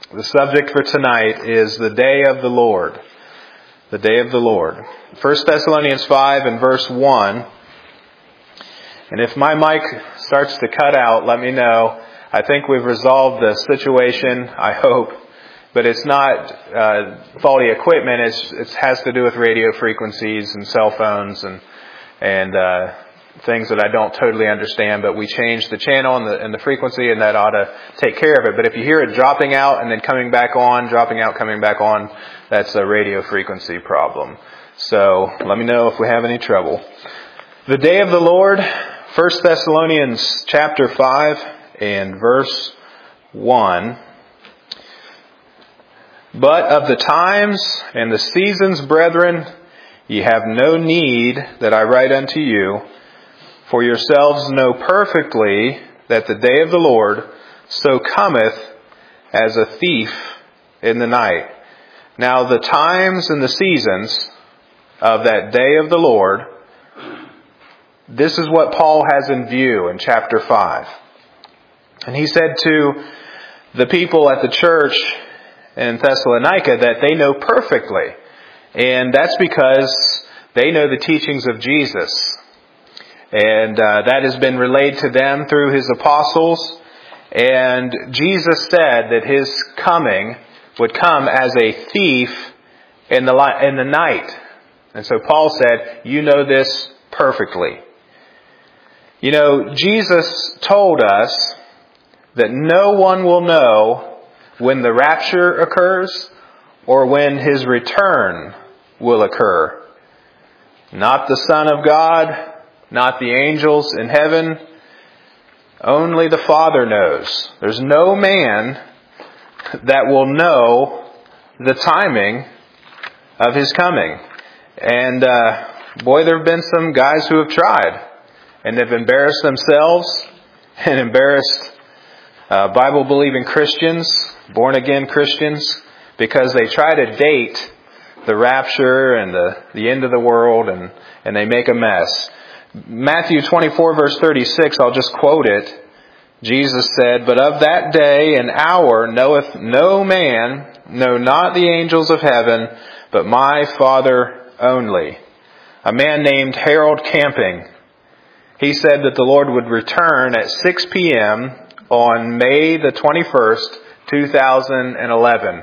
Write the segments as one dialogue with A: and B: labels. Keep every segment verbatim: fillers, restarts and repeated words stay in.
A: The subject for tonight is the day of the Lord. The day of the Lord. First Thessalonians five and verse one. And if my mic starts to cut out, let me know. I think we've resolved the situation, I hope. But it's not uh, faulty equipment. It's, it has to do with radio frequencies and cell phones and and uh, things that I don't totally understand. But we changed the channel and the, and the frequency, and that ought to take care of it. But if you hear it dropping out and then coming back on, dropping out, coming back on, that's a radio frequency problem. So let me know if we have any trouble. The day of the Lord, First Thessalonians chapter five and verse one. But of the times and the seasons, brethren, ye have no need that I write unto you, for yourselves know perfectly that the day of the Lord so cometh as a thief in the night. Now the times and the seasons of that day of the Lord, this is what Paul has in view in chapter five. And he said to the people at the church in Thessalonica that they know perfectly. And that's because they know the teachings of Jesus. And uh, that has been relayed to them through his apostles. And Jesus said that his coming would come as a thief in the li- in the night. And so Paul said, you know this perfectly. You know, Jesus told us that no one will know when the rapture occurs or when his return will occur. Not the Son of God, not the angels in heaven. Only the Father knows. There's no man that will know the timing of his coming. And uh, boy, there have been some guys who have tried and have embarrassed themselves and embarrassed uh, Bible-believing Christians, born-again Christians, because they try to date the rapture and the, the end of the world, and, and they make a mess. Matthew twenty-four verse thirty-six, I'll just quote it. Jesus said, But of that day and hour knoweth no man, no, not the angels of heaven, but my Father only. A man named Harold Camping, he said that the Lord would return at six p.m. on May the twenty-first, two thousand eleven.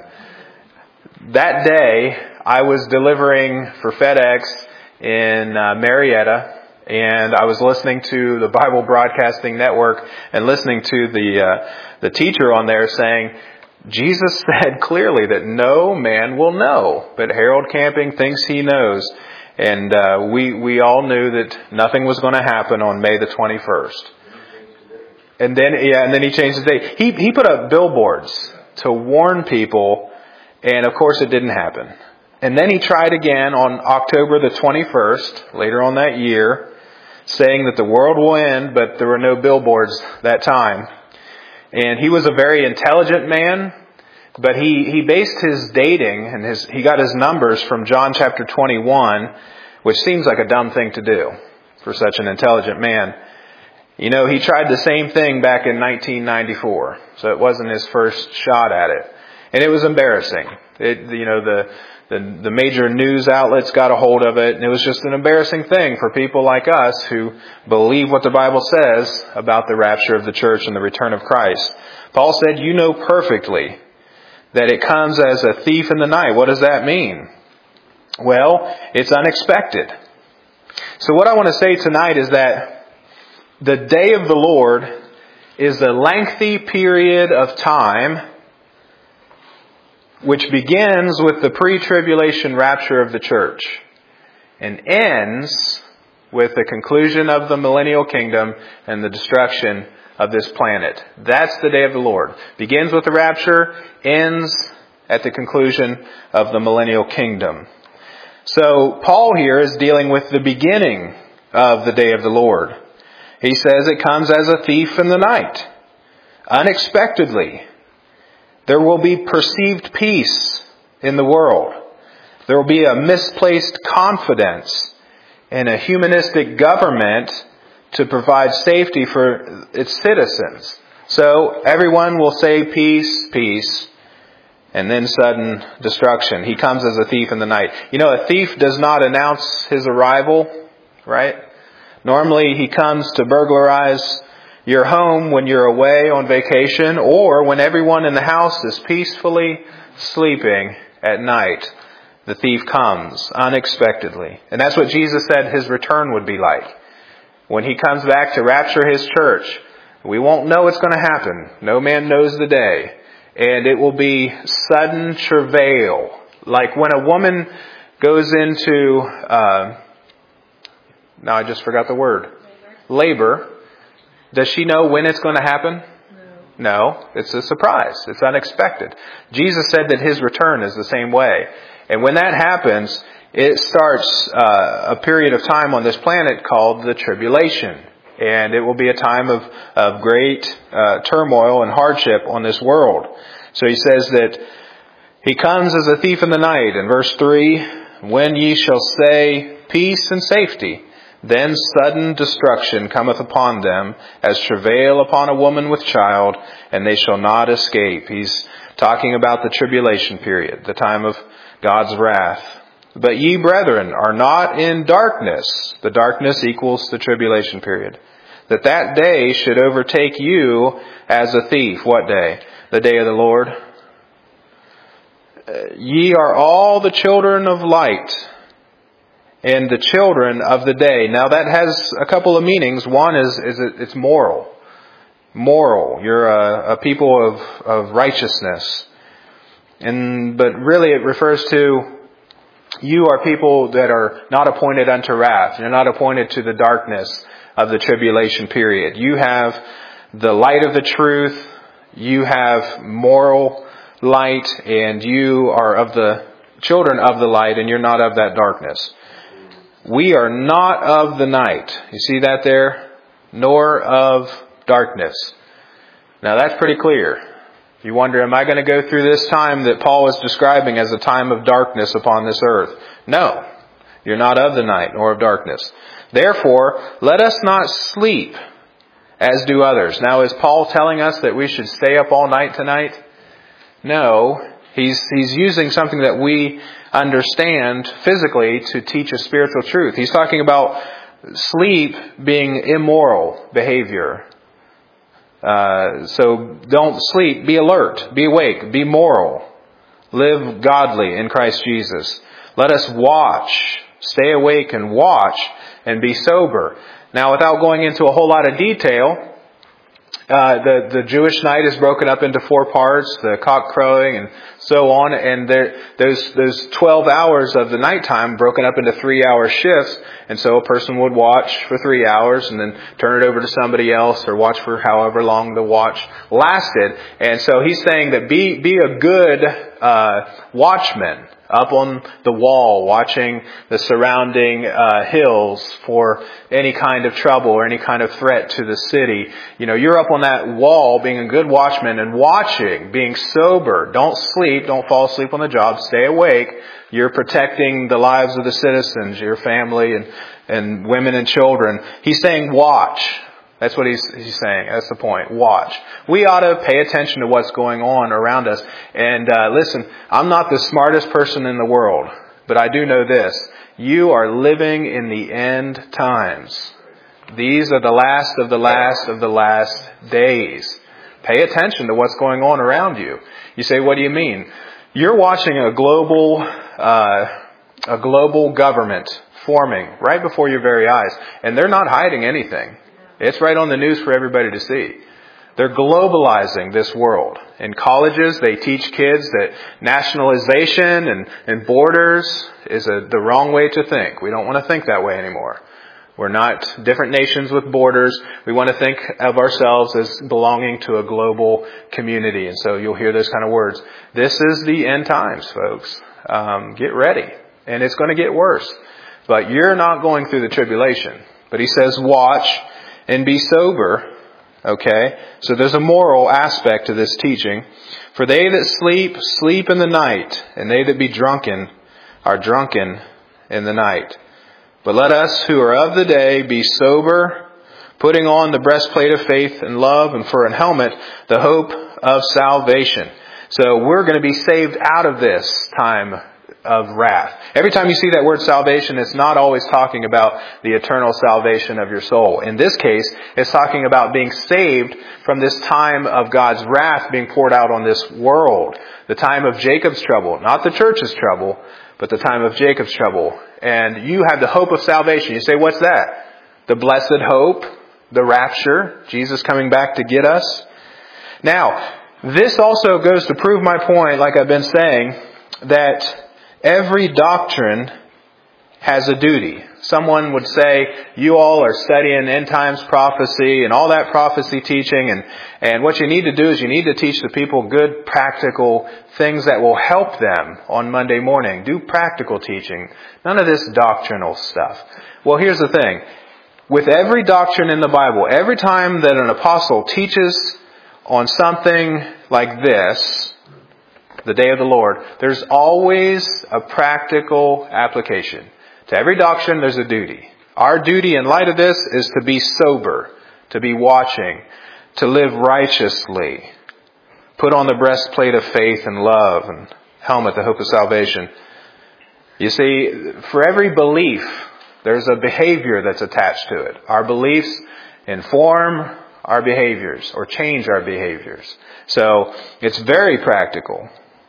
A: That day, I was delivering for FedEx in uh, Marietta, and I was listening to the Bible Broadcasting Network and listening to the uh, the teacher on there saying, Jesus said clearly that no man will know, but Harold Camping thinks he knows. And uh, we we all knew that nothing was going to happen on May the twenty-first. And then yeah, and then he changed the date. He he put up billboards to warn people, and of course it didn't happen. And then he tried again on October the twenty-first, later on that year, saying that the world will end, but there were no billboards that time. And he was a very intelligent man, but he, he based his dating and his he got his numbers from John chapter twenty-one, which seems like a dumb thing to do for such an intelligent man. You know, he tried the same thing back in nineteen ninety-four, so it wasn't his first shot at it. And it was embarrassing. It, you know, the, the, the major news outlets got a hold of it, and it was just an embarrassing thing for people like us who believe what the Bible says about the rapture of the church and the return of Christ. Paul said, you know perfectly that it comes as a thief in the night. What does that mean? Well, it's unexpected. So what I want to say tonight is that the day of the Lord is a lengthy period of time which begins with the pre-tribulation rapture of the church and ends with the conclusion of the millennial kingdom and the destruction of this planet. That's the day of the Lord. Begins with the rapture, ends at the conclusion of the millennial kingdom. So Paul here is dealing with the beginning of the day of the Lord. He says it comes as a thief in the night, unexpectedly. There will be perceived peace in the world. There will be a misplaced confidence in a humanistic government to provide safety for its citizens. So everyone will say peace, peace. and then sudden destruction. He comes as a thief in the night. You know, a thief does not announce his arrival, right? Normally he comes to burglarize your home when you're away on vacation, or when everyone in the house is peacefully sleeping at night. The thief comes unexpectedly. And that's what Jesus said his return would be like. When he comes back to rapture his church, we won't know what's going to happen. No man knows the day. And it will be sudden travail. Like when a woman goes into, uh, now I just forgot the word. Labor. Labor. Does she know when it's going to happen? No. No. It's a surprise. It's unexpected. Jesus said that his return is the same way. And when that happens, it starts uh, a period of time on this planet called the tribulation. And it will be a time of, of great uh, turmoil and hardship on this world. So he says that he comes as a thief in the night. In verse three, when ye shall say peace and safety, then sudden destruction cometh upon them, as travail upon a woman with child, and they shall not escape. He's talking about the tribulation period, the time of God's wrath. But ye, brethren, are not in darkness. The darkness equals the tribulation period. That that day should overtake you as a thief. What day? The day of the Lord. Uh, ye are all the children of light and the children of the day. Now that has a couple of meanings. One is, is it, it's moral. Moral. You're a, a people of, of righteousness. And, but really it refers to you are people that are not appointed unto wrath. You're not appointed to the darkness of the tribulation period. You have the light of the truth. You have moral light, and you are of the children of the light, and you're not of that darkness. We are not of the night. You see that there? Nor of darkness. Now that's pretty clear. You wonder, am I going to go through this time that Paul is describing as a time of darkness upon this earth? No. You're not of the night nor of darkness. Therefore, let us not sleep as do others. Now, is Paul telling us that we should stay up all night tonight? No. He's, he's using something that we understand physically to teach a spiritual truth. He's talking about sleep being immoral behavior. Uh, so don't sleep. Be alert. Be awake. Be moral. Live godly in Christ Jesus. Let us watch. Stay awake and watch and be sober. Now, without going into a whole lot of detail, uh, the, the Jewish night is broken up into four parts, the cock crowing and so on. And there, those, those twelve hours of the nighttime broken up into three hour shifts. And so a person would watch for three hours and then turn it over to somebody else, or watch for however long the watch lasted. And so he's saying that be, be a good, uh, watchman up on the wall, watching the surrounding uh, hills for any kind of trouble or any kind of threat to the city. You know, you're up on that wall being a good watchman and watching, being sober. Don't sleep. Don't fall asleep on the job. Stay awake. You're protecting the lives of the citizens, your family and, and women and children. He's saying watch. That's what he's, he's saying. That's the point. Watch. We ought to pay attention to what's going on around us. And uh, listen, I'm not the smartest person in the world, but I do know this. You are living in the end times. These are the last of the last of the last days. Pay attention to what's going on around you. You say, what do you mean? You're watching a global, uh, a global government forming right before your very eyes, and they're not hiding anything. It's right on the news for everybody to see. They're globalizing this world. In colleges, they teach kids that nationalization and, and borders is a, the wrong way to think. We don't want to think that way anymore. We're not different nations with borders. We want to think of ourselves as belonging to a global community. And so you'll hear those kind of words. This is the end times, folks. Um, get ready. And it's going to get worse. But you're not going through the tribulation. But he says, watch and be sober. Okay? So there's a moral aspect to this teaching. For they that sleep, sleep in the night. And they that be drunken are drunken in the night. But let us who are of the day be sober, putting on the breastplate of faith and love, and for an helmet, the hope of salvation. So we're going to be saved out of this time of wrath. Every time you see that word salvation, it's not always talking about the eternal salvation of your soul. In this case, it's talking about being saved from this time of God's wrath being poured out on this world. The time of Jacob's trouble, not the church's trouble, but the time of Jacob's trouble. And you have the hope of salvation. You say, what's that? The blessed hope, the rapture, Jesus coming back to get us. Now, this also goes to prove my point, like I've been saying, that every doctrine has a duty. Someone would say, you all are studying end times prophecy and all that prophecy teaching, and, and what you need to do is you need to teach the people good practical things that will help them on Monday morning. Do practical teaching. None of this doctrinal stuff. Well, here's the thing. With every doctrine in the Bible, every time that an apostle teaches on something like this, the day of the Lord, there's always a practical application. To every doctrine, there's a duty. Our duty in light of this is to be sober, to be watching, to live righteously, put on the breastplate of faith and love, and helmet, the hope of salvation. You see, for every belief, there's a behavior that's attached to it. Our beliefs inform our behaviors or change our behaviors. So it's very practical.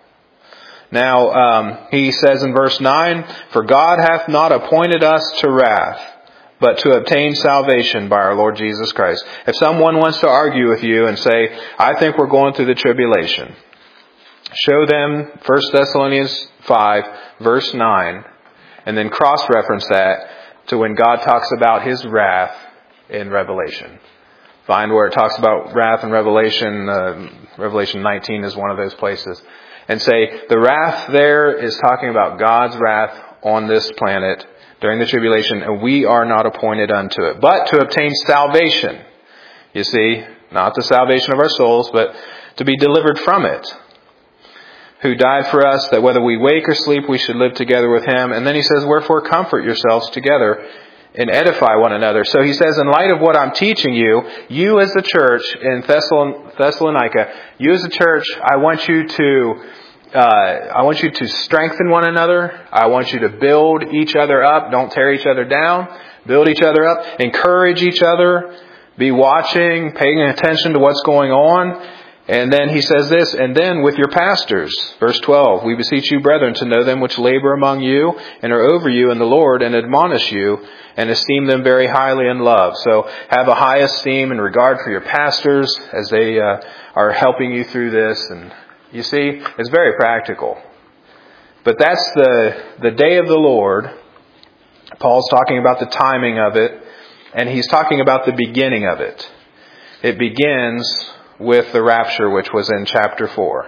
A: Now, um, he says in verse nine, "For God hath not appointed us to wrath, but to obtain salvation by our Lord Jesus Christ." If someone wants to argue with you and say, I think we're going through the tribulation, show them First Thessalonians five, verse nine, and then cross-reference that to when God talks about His wrath in Revelation. Find where it talks about wrath in Revelation. Uh, Revelation nineteen is one of those places. And say, the wrath there is talking about God's wrath on this planet during the tribulation, and we are not appointed unto it, but to obtain salvation. You see, not the salvation of our souls, but to be delivered from it. Who died for us, that whether we wake or sleep, we should live together with Him. And then he says, wherefore comfort yourselves together and edify one another. So he says, in light of what I'm teaching you, you as the church in Thessalonica, you as a church, I want you to, uh, I want you to strengthen one another. I want you to build each other up. Don't tear each other down. Build each other up. Encourage each other. Be watching, paying attention to what's going on. And then he says this, and then with your pastors, verse twelve, we beseech you, brethren, to know them which labor among you and are over you in the Lord, and admonish you, and esteem them very highly in love. So have a high esteem and regard for your pastors as they uh, are helping you through this. And you see, it's very practical. But that's the, the day of the Lord. Paul's talking about the timing of it, and he's talking about the beginning of it. It begins with the rapture, which was in chapter four.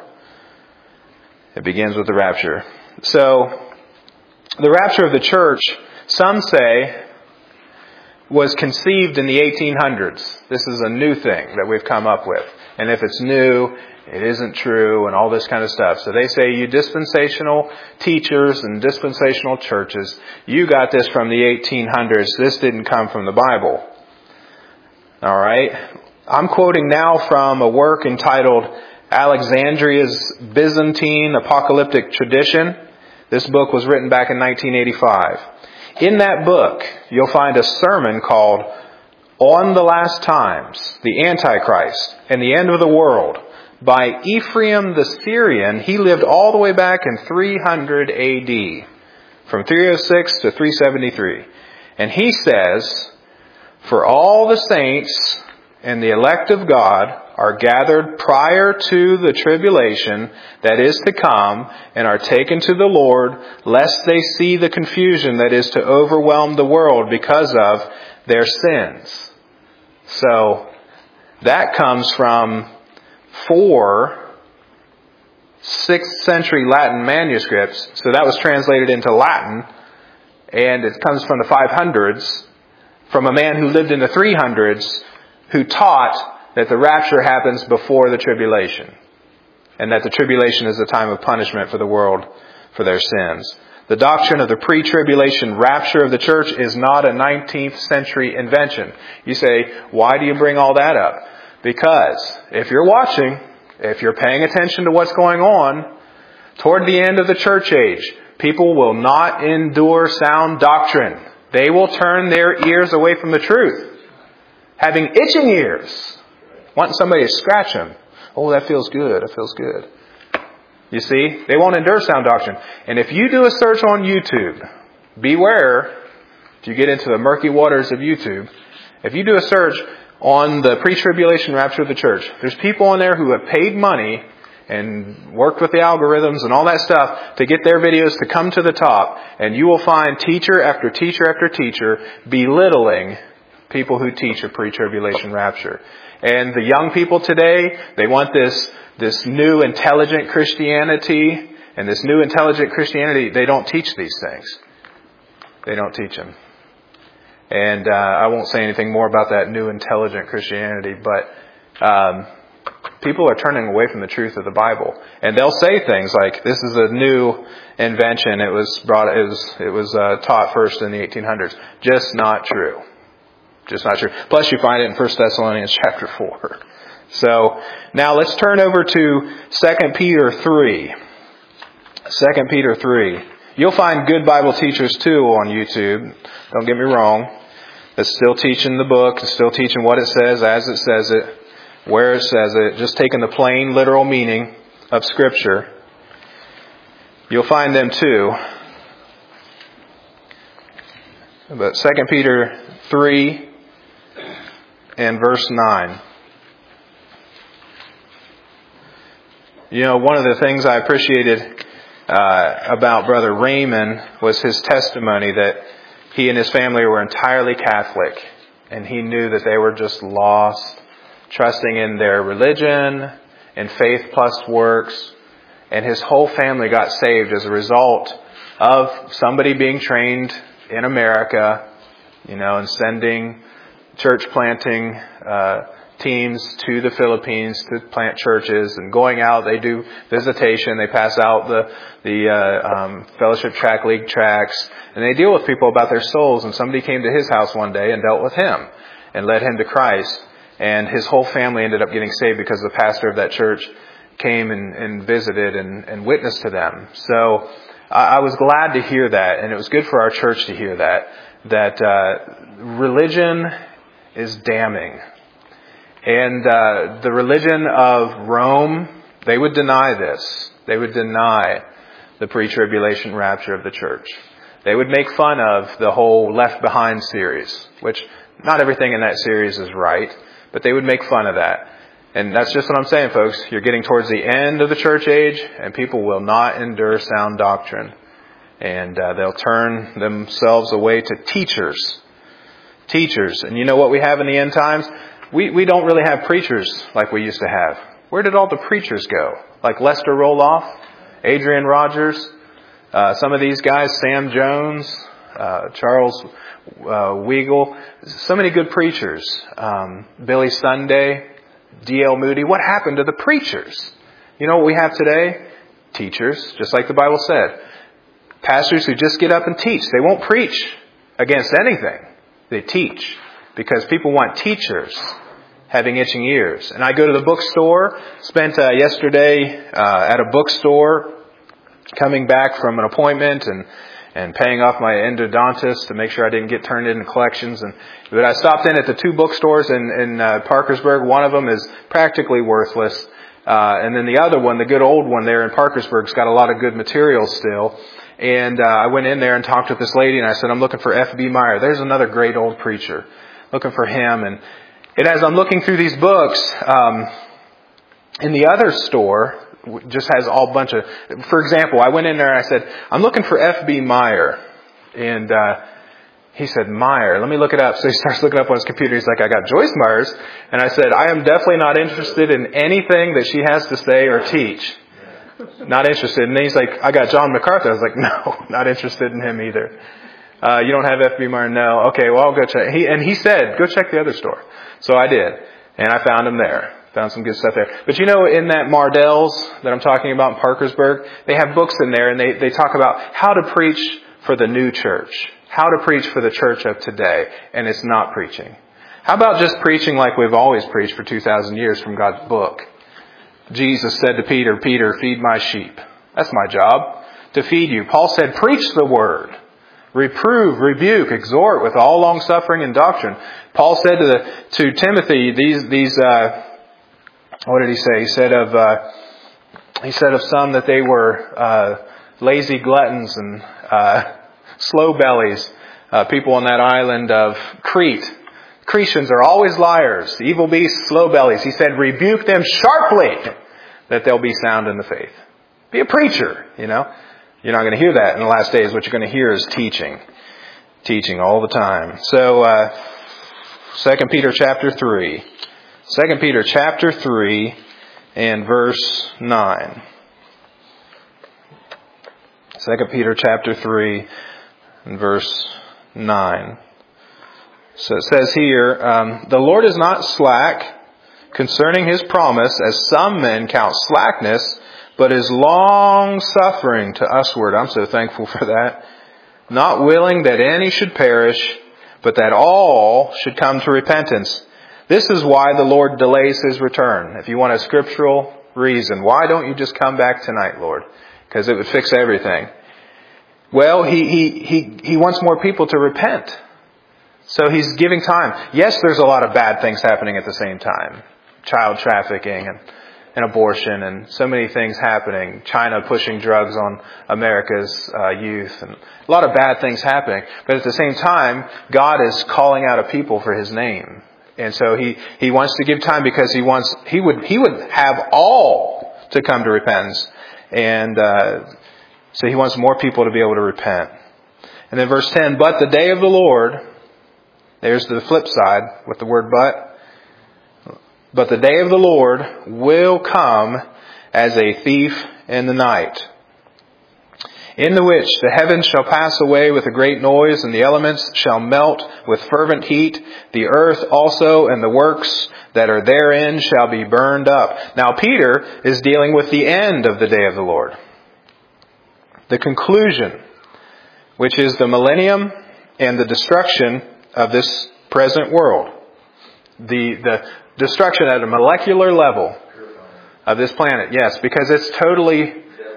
A: It begins with the rapture. So, the rapture of the church, some say, was conceived in the eighteen hundreds. This is a new thing that we've come up with. And if it's new, it isn't true, and all this kind of stuff. So they say, you dispensational teachers and dispensational churches, you got this from the eighteen hundreds. This didn't come from the Bible. All right? I'm quoting now from a work entitled Alexandria's Byzantine Apocalyptic Tradition. This book was written back in nineteen eighty-five. In that book, you'll find a sermon called On the Last Times, the Antichrist, and the End of the World by Ephraim the Syrian. He lived all the way back in three hundred A D, from three oh six to three seventy-three. And he says, for all the saints and the elect of God are gathered prior to the tribulation that is to come and are taken to the Lord, lest they see the confusion that is to overwhelm the world because of their sins. So that comes from four sixth century Latin manuscripts. So that was translated into Latin, and it comes from the five hundreds, from a man who lived in the three hundreds, who taught that the rapture happens before the tribulation, and that the tribulation is a time of punishment for the world for their sins. The doctrine of the pre-tribulation rapture of the church is not a nineteenth century invention. You say, why do you bring all that up? Because if you're watching, if you're paying attention to what's going on, toward the end of the church age, people will not endure sound doctrine. They will turn their ears away from the truth, having itching ears, wanting somebody to scratch them. Oh, that feels good. That feels good. You see, they won't endure sound doctrine. And if you do a search on YouTube, beware, if you get into the murky waters of YouTube, if you do a search on the pre-tribulation rapture of the church, there's people on there who have paid money and worked with the algorithms and all that stuff to get their videos to come to the top. And you will find teacher after teacher after teacher belittling people who teach a pre-tribulation rapture. And the young people today, they want this this new intelligent Christianity. And this new intelligent Christianity, they don't teach these things. They don't teach them. And uh, I won't say anything more about that new intelligent Christianity, but um, people are turning away from the truth of the Bible. And they'll say things like, this is a new invention. It was brought, it was, it was uh, taught first in the eighteen hundreds. Just not true. Just not true. Plus you find it in First Thessalonians chapter four. So now let's turn over to Second Peter three. Second Peter three. You'll find good Bible teachers too on YouTube. Don't get me wrong. That's still teaching the book. It's still teaching what it says, as it says it, where it says it. Just taking the plain literal meaning of Scripture. You'll find them too. But Second Peter three and verse nine. You know, one of the things I appreciated uh, about Brother Raymond was his testimony that he and his family were entirely Catholic, and he knew that they were just lost, trusting in their religion and faith plus works, and his whole family got saved as a result of somebody being trained in America, you know, and sending church planting uh teams to the Philippines to plant churches, and going out, they do visitation, they pass out the the uh, um, Fellowship Tract League tracts, and they deal with people about their souls. And somebody came to his house one day and dealt with him and led him to Christ, and his whole family ended up getting saved because the pastor of that church came and, and visited and, and witnessed to them. So I, I was glad to hear that, and it was good for our church to hear that, that uh, religion is damning. And uh, the religion of Rome, they would deny this. They would deny the pre-tribulation rapture of the church. They would make fun of the whole Left Behind series, which not everything in that series is right, but they would make fun of that. And that's just what I'm saying, folks. You're getting towards the end of the church age, and people will not endure sound doctrine. And uh, they'll turn themselves away to teachers. Teachers. And you know what we have in the end times? We we don't really have preachers like we used to have. Where did all the preachers go? Like Lester Roloff, Adrian Rogers, uh, some of these guys, Sam Jones, uh, Charles uh, Weigel, so many good preachers. Um, Billy Sunday, D L Moody. What happened to the preachers? You know what we have today? Teachers, just like the Bible said. Pastors who just get up and teach. They won't preach against anything. They teach. Because people want teachers having itching ears. And I go to the bookstore, spent uh, yesterday uh, at a bookstore, coming back from an appointment and, and paying off my endodontist to make sure I didn't get turned into collections. And but I stopped in at the two bookstores in, in uh, Parkersburg. One of them is practically worthless. Uh, and then the other one, the good old one there in Parkersburg, has got a lot of good material still. And uh, I went in there and talked with this lady, and I said, I'm looking for F B Meyer. There's another great old preacher. Looking for him. And, and as I'm looking through these books, um, in the other store, just has all bunch of, for example, I went in there and I said, I'm looking for F B Meyer. And uh, he said, Meyer, let me look it up. So he starts looking up on his computer. He's like, I got Joyce Myers. And I said, I am definitely not interested in anything that she has to say or teach. Not interested. And then he's like, I got John MacArthur. I was like, no, not interested in him either. Uh, you don't have F B Meyer? No. Okay, well, I'll go check. He, and he said, go check the other store. So I did. And I found him there. Found some good stuff there. But you know, in that Mardel's that I'm talking about in Parkersburg, they have books in there, and they, they talk about how to preach for the new church. How to preach for the church of today. And it's not preaching. How about just preaching like we've always preached for two thousand years from God's book? Jesus said to Peter, Peter, feed my sheep. That's my job, to feed you. Paul said, preach the word. Reprove, rebuke, exhort with all long suffering and doctrine. Paul said to the, to Timothy, these, these, uh, what did he say? He said of, uh, he said of some that they were, uh, lazy gluttons and, uh, slow bellies, uh, people on that island of Crete. Cretians are always liars, evil beasts, slow bellies. He said, rebuke them sharply that they'll be sound in the faith. Be a preacher, you know. You're not going to hear that in the last days. What you're going to hear is teaching. Teaching all the time. So, uh, Second Peter chapter three. Second Peter chapter three and verse nine. Second Peter chapter three and verse nine. So it says here, um, the Lord is not slack concerning His promise, as some men count slackness, but is long-suffering to usward. I'm so thankful for that. Not willing that any should perish, but that all should come to repentance. This is why the Lord delays His return. If you want a scriptural reason, why don't you just come back tonight, Lord? Because it would fix everything. Well, he, he, he, he wants more people to repent. So He's giving time. Yes, there's a lot of bad things happening at the same time. Child trafficking and and abortion and so many things happening. China pushing drugs on America's uh, youth and a lot of bad things happening. But at the same time, God is calling out a people for His name. And so He, He wants to give time because He wants, He would, He would have all to come to repentance. And, uh, so He wants more people to be able to repent. And then verse ten, but the day of the Lord, there's the flip side with the word but. But the day of the Lord will come as a thief in the night, in the which the heavens shall pass away with a great noise, and the elements shall melt with fervent heat. The earth also and the works that are therein shall be burned up. Now Peter is dealing with the end of the day of the Lord. The conclusion, which is the millennium and the destruction of this present world. The, the destruction at a molecular level of this planet. Yes, because it's totally,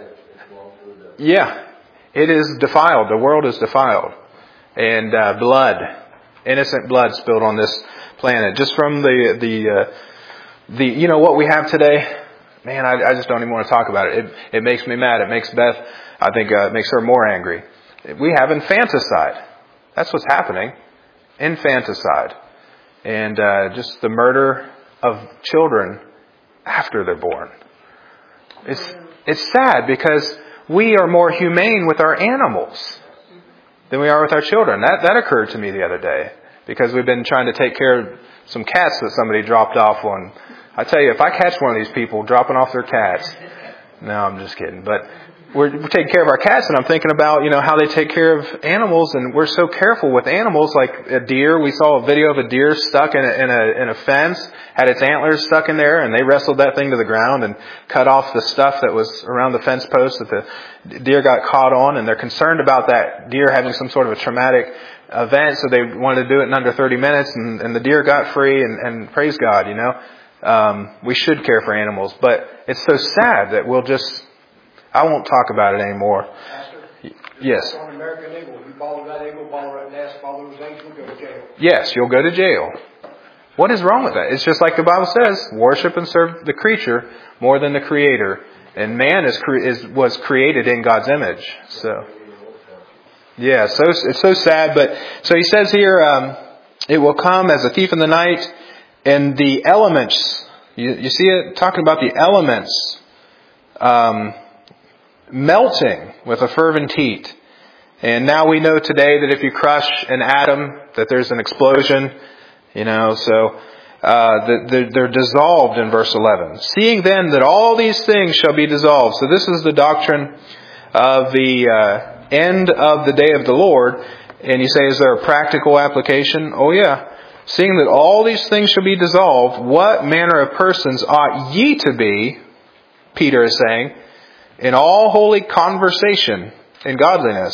A: yeah, it is defiled. The world is defiled. And uh, blood, innocent blood spilled on this planet. Just from the, the, uh, the you know, what we have today, man, I, I just don't even want to talk about it. It, it makes me mad. It makes Beth, I think, uh, it makes her more angry. We have infanticide. That's what's happening. Infanticide. And uh, just the murder of children after they're born. It's it's sad because we are more humane with our animals than we are with our children. That that occurred to me the other day because we've been trying to take care of some cats that somebody dropped off on. I tell you, if I catch one of these people dropping off their cats, no, I'm just kidding. But we're, we're taking care of our cats, and I'm thinking about, you know, how they take care of animals, and we're so careful with animals, like a deer. We saw a video of a deer stuck in a, in a, in a fence, had its antlers stuck in there, and they wrestled that thing to the ground and cut off the stuff that was around the fence post that the deer got caught on, and they're concerned about that deer having some sort of a traumatic event, so they wanted to do it in under thirty minutes, and, and the deer got free, and, and praise God, you know. Um, we should care for animals, but it's so sad that we'll just, I won't talk about it anymore.
B: Pastor,
A: yes.
B: On American Eagle, you follow that eagle, follow that nest, follow those eggs, you'll go to jail.
A: Yes, you'll go to jail. What is wrong with that? It's just like the Bible says, worship and serve the creature more than the Creator. And man is, is was created in God's image. So, yeah, so it's so sad. But so he says here, um, it will come as a thief in the night, and the elements. You, you see it talking about the elements. Um, melting with a fervent heat. And now we know today that if you crush an atom, that there's an explosion, you know, so uh, the, they're dissolved in verse eleven. Seeing then that all these things shall be dissolved. So this is the doctrine of the uh, end of the day of the Lord. And you say, is there a practical application? Oh yeah. Seeing that all these things shall be dissolved, what manner of persons ought ye to be, Peter is saying, in all holy conversation and godliness,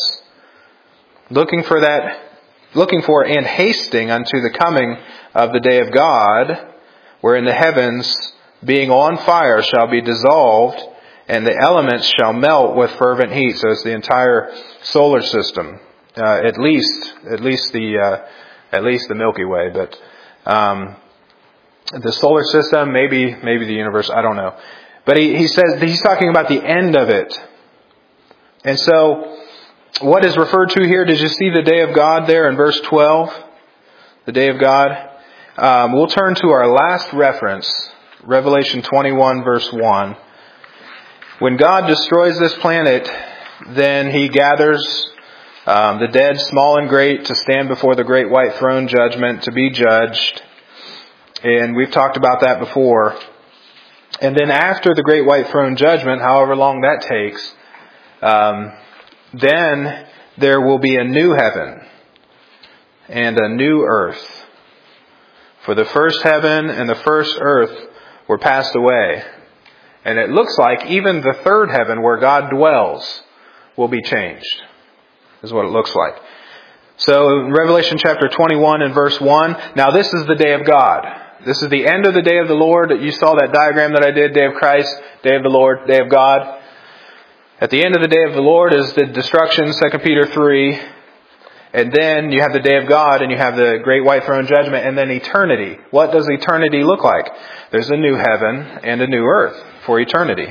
A: looking for that, looking for and hasting unto the coming of the day of God, wherein the heavens being on fire, shall be dissolved, and the elements shall melt with fervent heat. So it's the entire solar system, uh, at least, at least the, uh, at least the Milky Way, but, um, the solar system, maybe, maybe the universe, I don't know. But he, he says, he's talking about the end of it. And so, what is referred to here, did you see the day of God there in verse twelve? The day of God. Um, we'll turn to our last reference, Revelation twenty-one verse one. When God destroys this planet, then He gathers um, the dead, small and great, to stand before the great white throne judgment, to be judged. And we've talked about that before. And then after the great white throne judgment, however long that takes, um, then there will be a new heaven and a new earth. For the first heaven and the first earth were passed away. And it looks like even the third heaven where God dwells will be changed. Is what it looks like. So in Revelation chapter twenty-one and verse one, now this is the day of God. This is the end of the day of the Lord. You saw that diagram that I did, day of Christ, day of the Lord, day of God. At the end of the day of the Lord is the destruction, Second Peter three. And then you have the day of God and you have the great white throne judgment and then eternity. What does eternity look like? There's a new heaven and a new earth for eternity.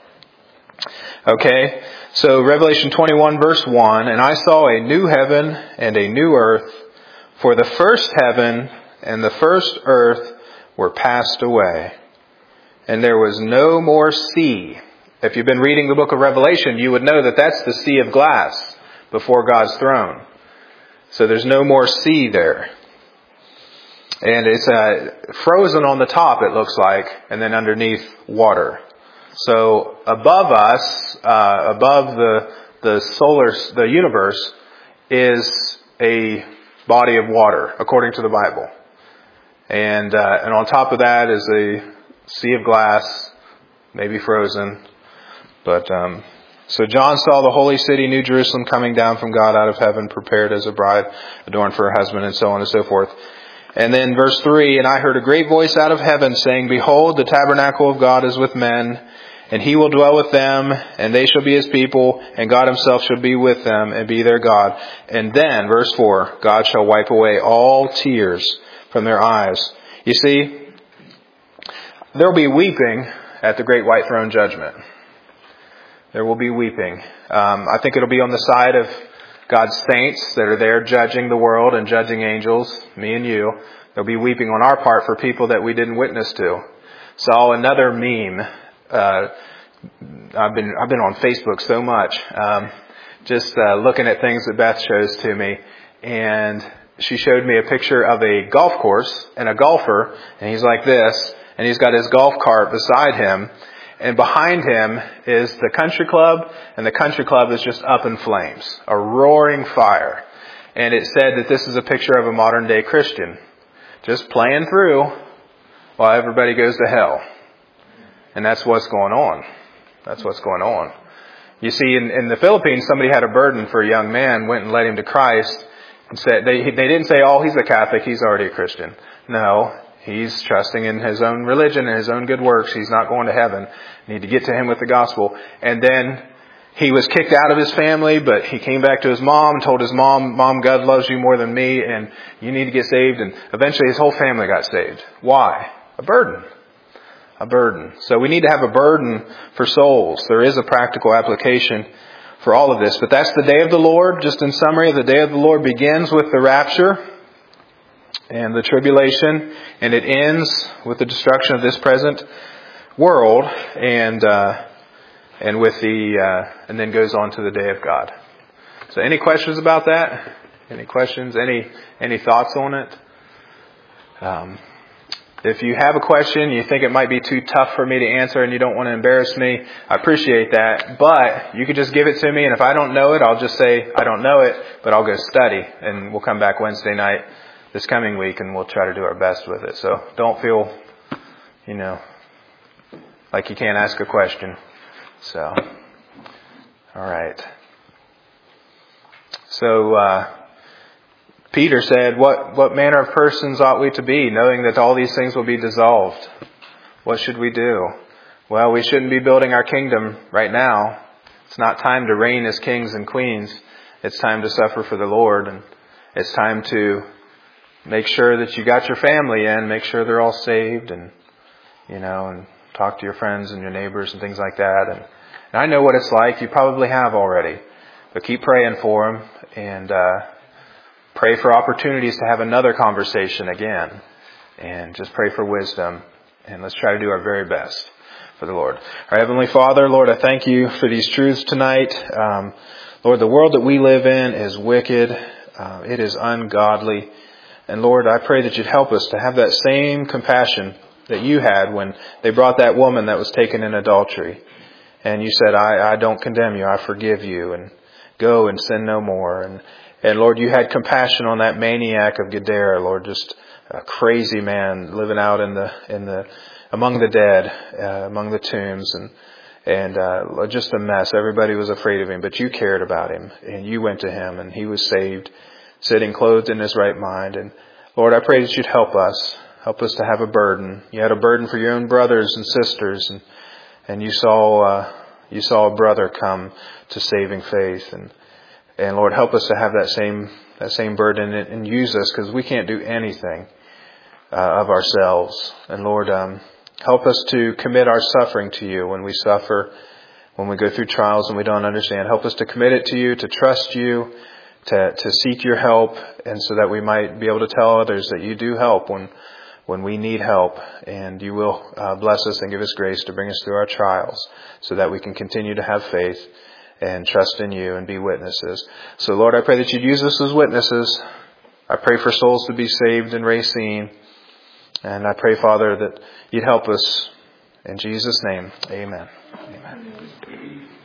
A: Okay, so Revelation twenty-one verse one, and I saw a new heaven and a new earth, for the first heaven and the first earth were passed away, and there was no more sea. If you've been reading the book of Revelation, you would know that that's the sea of glass before God's throne. So there's no more sea there. And it's uh, frozen on the top, it looks like, and then underneath water. So above us, uh, above the the solar, the universe, is a body of water, according to the Bible. And uh, and on top of that is a sea of glass, maybe frozen. But um, so John saw the holy city, New Jerusalem, coming down from God out of heaven, prepared as a bride, adorned for her husband, and so on and so forth. And then verse three, and I heard a great voice out of heaven saying, Behold, the tabernacle of God is with men, and He will dwell with them, and they shall be His people, and God Himself shall be with them, and be their God. And then, verse four, God shall wipe away all tears from their eyes. You see, there will be weeping at the great white throne judgment. There will be weeping. Um, I think it'll be on the side of God's saints that are there judging the world and judging angels, me and you. There'll be weeping on our part for people that we didn't witness to. Saw another meme. Uh, I've been I've been on Facebook so much, um, just uh, looking at things that Beth shows to me, and she showed me a picture of a golf course and a golfer, and he's like this, and he's got his golf cart beside him, and behind him is the country club, and the country club is just up in flames, a roaring fire. And it said that this is a picture of a modern day Christian, just playing through while everybody goes to hell. And that's what's going on. That's what's going on. You see, in, in the Philippines, somebody had a burden for a young man, went and led him to Christ, and said they they didn't say, "Oh, he's a Catholic, he's already a Christian." No, he's trusting in his own religion and his own good works. He's not going to heaven. You need to get to him with the gospel. And then he was kicked out of his family, but he came back to his mom and told his mom, "Mom, God loves you more than me, and you need to get saved." And eventually, his whole family got saved. Why? A burden. A burden. So we need to have a burden for souls. There is a practical application for all of this. But that's the day of the Lord. Just in summary, the day of the Lord begins with the rapture and the tribulation, and it ends with the destruction of this present world, and uh, and with the uh, and then goes on to the day of God. So, any questions about that? Any questions? Any any thoughts on it? Um, If you have a question, you think it might be too tough for me to answer and you don't want to embarrass me, I appreciate that. But you could just give it to me, and if I don't know it, I'll just say I don't know it, but I'll go study. And we'll come back Wednesday night this coming week and we'll try to do our best with it. So don't feel, you know, like you can't ask a question. So, all right. So, uh, Peter said, what, what manner of persons ought we to be, knowing that all these things will be dissolved? What should we do? Well, we shouldn't be building our kingdom right now. It's not time to reign as kings and queens. It's time to suffer for the Lord. And it's time to make sure that you got your family in, make sure they're all saved, and, you know, and talk to your friends and your neighbors and things like that. And, and I know what it's like. You probably have already. But keep praying for them, and uh, pray for opportunities to have another conversation again. And just pray for wisdom. And let's try to do our very best for the Lord. Our Heavenly Father, Lord, I thank you for these truths tonight. Um, Lord, the world that we live in is wicked. Uh, it is ungodly. And Lord, I pray that you'd help us to have that same compassion that you had when they brought that woman that was taken in adultery. And you said, I, I don't condemn you, I forgive you, and go and sin no more. And, and Lord, you had compassion on that maniac of Gadara, Lord, just a crazy man living out in the, in the, among the dead, uh, among the tombs, and, and, uh, just a mess. Everybody was afraid of him, but you cared about him, and you went to him, and he was saved, sitting clothed in his right mind. And Lord, I pray that you'd help us, help us to have a burden. You had a burden for your own brothers and sisters, and, and you saw, uh, you saw a brother come to saving faith. And, and Lord, help us to have that same, that same burden, and, and use us, because we can't do anything uh, of ourselves. And Lord, um, help us to commit our suffering to you when we suffer, when we go through trials and we don't understand. Help us to commit it to you, to trust you, to, to seek your help, and so that we might be able to tell others that you do help when, when we need help, and you will uh, bless us and give us grace to bring us through our trials, so that we can continue to have faith and trust in you and be witnesses. So Lord, I pray that you'd use us as witnesses. I pray for souls to be saved in Racine. And I pray, Father, that you'd help us. In Jesus' name, amen. Amen.